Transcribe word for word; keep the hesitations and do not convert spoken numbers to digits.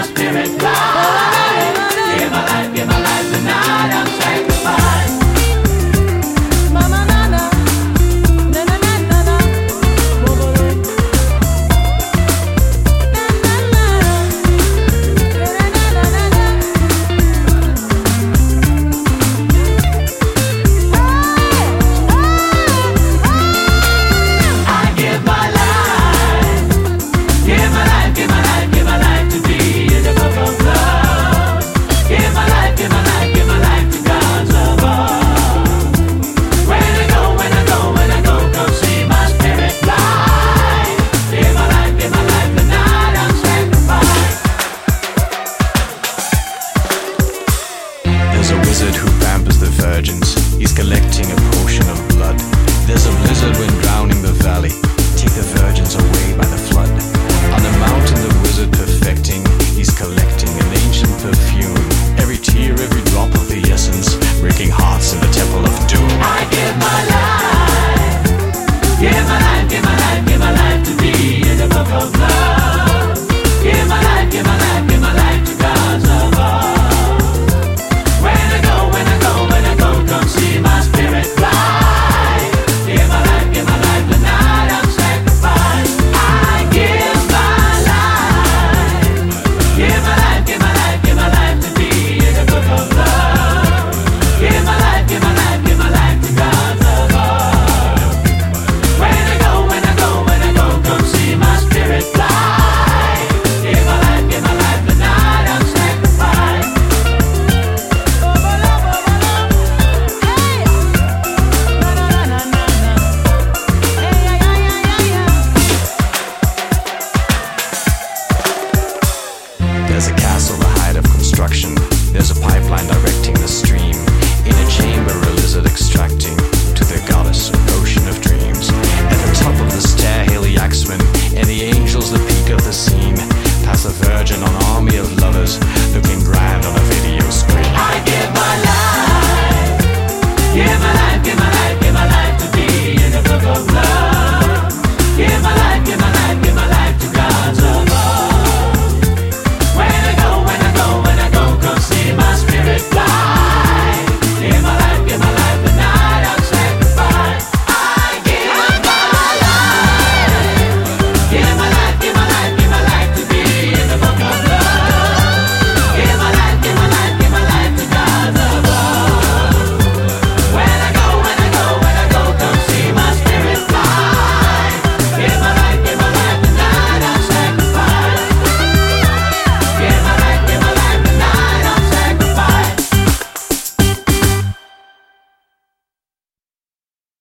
spirit fly. Give my life, give my life tonight, I'm sacrificed. There's a wizard who pampers the virgins. He's collecting a portion of blood. There's a blizzard when drowning the valley. Take the virgins away by the flood. On the mountain the wizard perfecting. He's collecting an ancient perfume. Every tear, every drop of the essence, breaking hearts in the temple of doom. I give my life. Give my life, give my life, give my life to be in the book of love. Give my life, give my life, give my life to God's above. Come see my spirit fly. Give my life, give my life tonight, I'm sacrificed. I give my life. Give my life, give my life, give my life to be in the book of love. Give my life, give my life, give my life to God's above. When I go, when I go, when I go, come see my spirit fly. Give my life, give my life tonight, I'm sacrificed. There's a castle, the height of construction. There's a pipeline directing the stream. In a chamber, a lizard extracting to the goddess, an ocean of dreams. At the top of the stair, hail the axemen, and the angels, the peak of the scene.